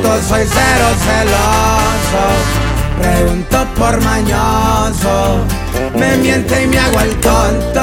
cierto, soy cero celoso. Pregunto por mañoso, me miente y me hago el tonto.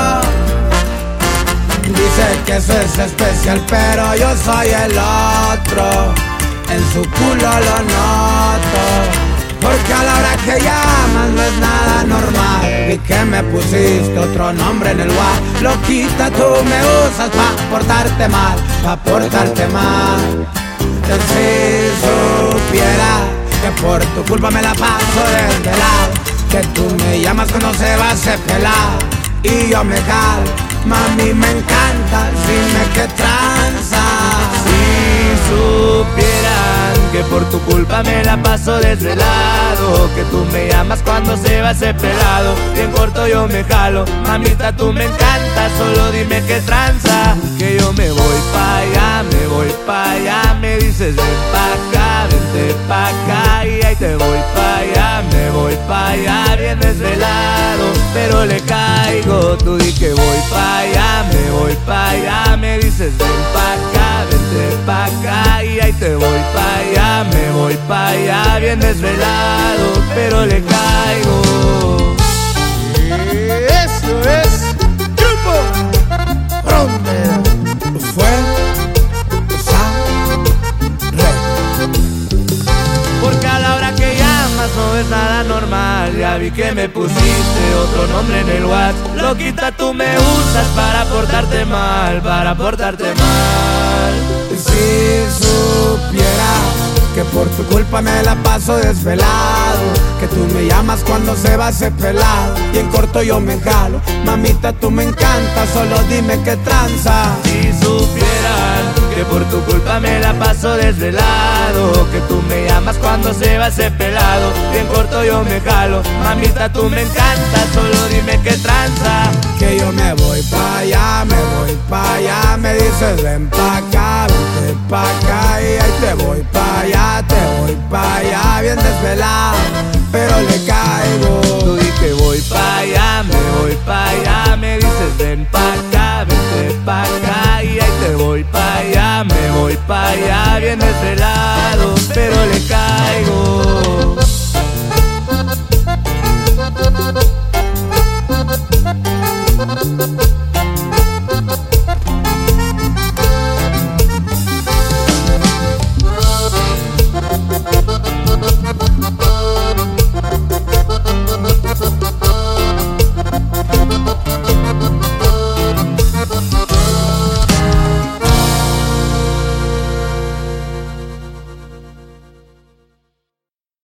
Dice que eso es especial, pero yo soy el otro. En su culo lo noto, porque a la hora que llamas no es nada normal. Y que me pusiste otro nombre en el WhatsApp. Loquita, tú me usas pa' portarte mal, pa' portarte mal. Si supiera que por tu culpa me la paso desvelado, que tú me llamas cuando se va a hacer pelado y yo me jalo. Mami, me encanta, dime qué tranza. Si supieran que por tu culpa me la paso desvelado, que tú me llamas cuando se va a hacer pelado y en corto yo me jalo. Mamita, tú me encantas, solo dime qué tranza. Que yo me voy pa' allá, me voy pa' allá. Me dices ven pa' acá, vente pa' acá. Y ahí te voy pa' allá, me voy pa' allá. Bien desvelado, pero le caigo. Tú di que voy pa' allá, me voy pa' allá. Me dices ven pa' acá, vente pa' acá. Y ahí te voy pa' allá, me voy pa' allá. Bien desvelado, pero le caigo. Eso es Grupo Frontera. Fue porque a la hora que llamas no es nada normal. Ya vi que me pusiste otro nombre en el WhatsApp. Loquita, tú me usas para portarte mal, para portarte mal. Si supiera que por tu culpa me la paso desvelado, que tú me llamas cuando se va a hacer pelado y en corto yo me jalo. Mamita, tú me encantas, solo dime qué tranza. Si supieran que por tu culpa me la paso desvelado, que tú me llamas cuando se va a hacer pelado y en corto yo me jalo. Mamita, tú me encantas, solo dime qué tranza. Que yo me voy pa' allá, me voy pa' allá. Me dices ven pa' acá, vente pa' acá y ahí te voy pa'